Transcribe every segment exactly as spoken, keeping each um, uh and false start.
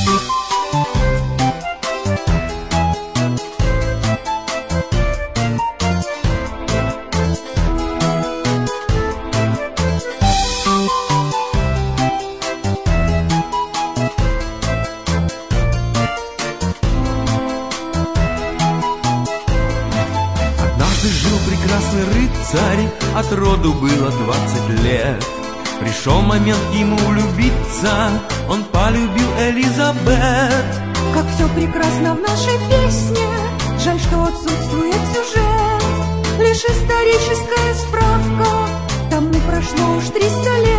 Жил прекрасный рыцарь, от роду было двадцать лет. Пришел момент ему влюбиться, он полюбил Элизабет. Как все прекрасно в нашей песне, жаль, что отсутствует сюжет. Лишь историческая справка, тому прошло уж триста лет.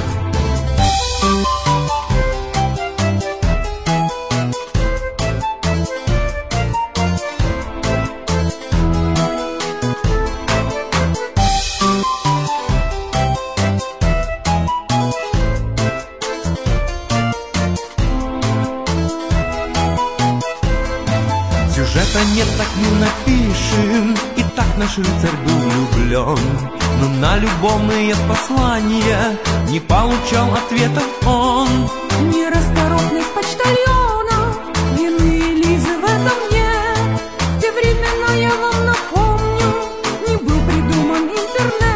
Сюжета нет, так не напишем, и так наш рыцарь был влюблен. Но на любовные послания не получал ответов он. Нерасторопность почтальона, вины Элизы в этом нет. В те времена, я вам напомню, не был придуман интернет.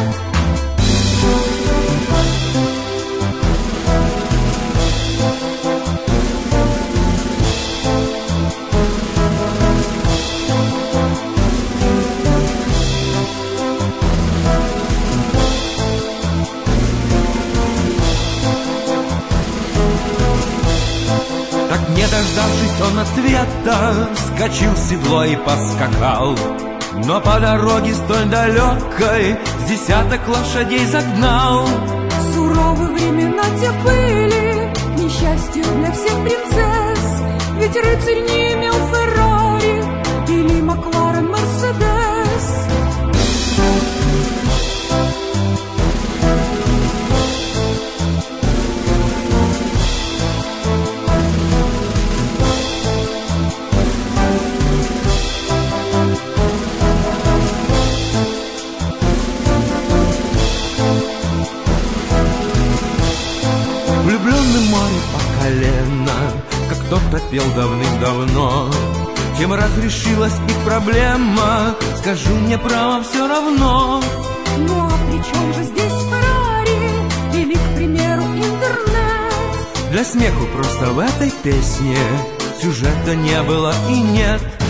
Не дождавшись он ответа, вскочил в седло и поскакал. Но по дороге столь далекой с десяток лошадей загнал. Суровые времена те были, к несчастью для всех принцесс. Ведь рыцарь не имел Феррари или Макларен Мерседес. Влюбленный море по колено, как кто-то пел давным-давно. Чем разрешилась их проблема, скажи мне, право, все равно. Ну а при чем же здесь Феррари или, к примеру, интернет? Для смеху просто в этой песне сюжета не было и нет.